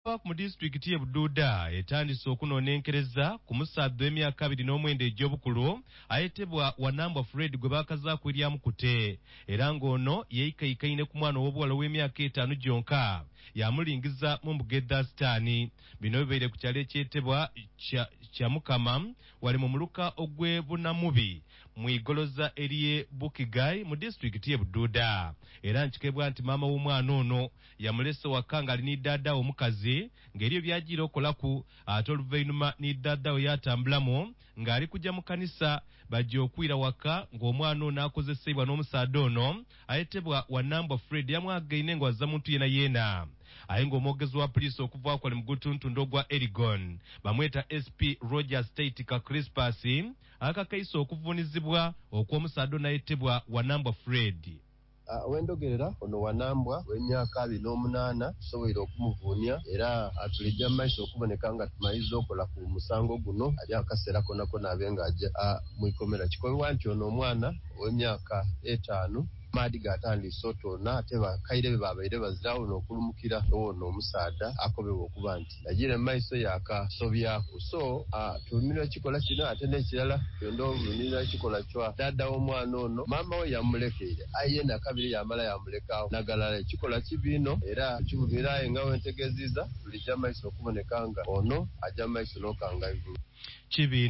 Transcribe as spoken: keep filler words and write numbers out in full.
Mu disitulikiti y'e Bududa etandise okunoonenkereza ku musadde w'emyaka abiri n'omwenda egy'obukulu ayitibwa Wanambwa Fred gwe baakazaaku eryamukute era ng'ono yeeyikaayikaine ku mwana ow'obuwala w'emyaka etaano gyonka yamulingiza mu mbuga sitaani. Bino bibaire ku kyalo ekyetebwa kya Mukama wali mu muluka ogw'e Bunamubi mu igoloza eriye Bukigai mu disitulikiti y'e Bududa era nkikebwa nti maama w'omwana ono yamulese waka nga ali ni ddaadda omukazi ng'eryo byagira okolaku ate oluvannyuma ni ddaadda we yatambulamu ng'ali kujja mu kanisa bajja okwira waka ng'omwana ono akozesebwa n'omusaadde ono ayitibwa Wanambwa Fred yamwagaine nga wazza muntu yena yena aye ng'omwogezi wa poliisi okuva kwali mu gutuntundo gwa Erigon bamweta S P Roger State ka Crispus akakaisa okuvuunizibwa okw'omusaadde ono ayitibwa Wanambwa Fred. Uh, wendogerera ono Wanambwa w'emyaka abiri n'omunaana tusoboire okumuvuunya era atulejja mu maaso okuboneka nga tumayiza okola ku musango guno ali akaseera konna konna abe nga ajja uh, mu ikomera. Kikolwa nti ono omwana ow'emyaka etaano maadi gatandise otoona ate bakaire be babaire bazirawo n'okulumukira ono omusaadda akobebwa okuba nti nagira mu maaso yakasobyako. So uh, tulimirwa kikola kino ate n'ekirala yonda olumirwa kikola kya ddaadda w'omwana ono maama we yamulekeire aye nakabiri yamala yamulekaawo nagalala ekikola kibino era kibubira nga wentegeziza tulijja mu maaso okuboneka nga ono ajja mu maaso n'okanga ivulu kibi